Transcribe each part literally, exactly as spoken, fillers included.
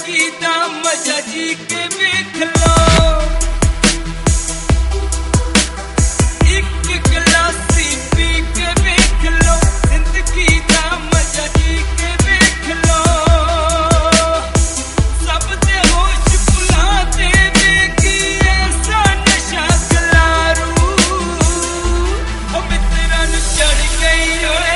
जिंदगी दा मजा जी के वेख लो एक गिलासी पी के वेख लो जिंदगी दा मजा जी के वेख लो सब दे होश भुला देवेगी ऐसा नशा खलारू ओ मित्रा नू चढ़ गई ओए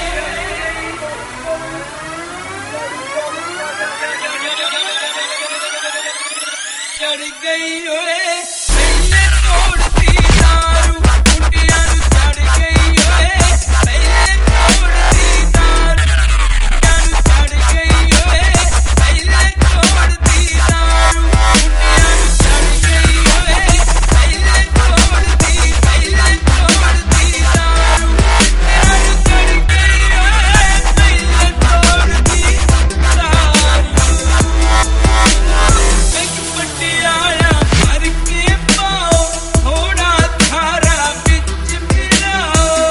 चढ़ गई ओए पहले तोड़ती दारू मुंडियां नू चढ़ गई ओए पहले तोड़ती दारू मुंडियां नू चढ़ गई ओए पहले तोड़ती दारू मुंडियां नू चढ़ गई ओए पहले तोड़ती पहले तोड़ती दारू मुंडियां नू चढ़ गई ओए पहले तोड़ती दारू एक पटियाला भर के पाओ थोड़ा थारा बिच मिलाओ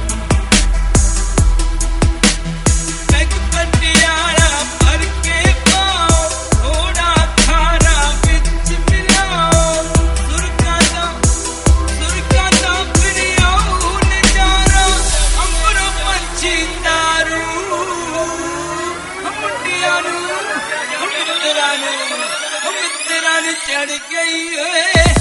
एक पटियाला भर के पाओ थोड़ा थारा बिच मिलाओ सुरका दा सुरका दा प्रियो नजारा अंबरों पंछी तारू मुंडियां नू मित्रा नू मित्रा नू चढ़ गई ओए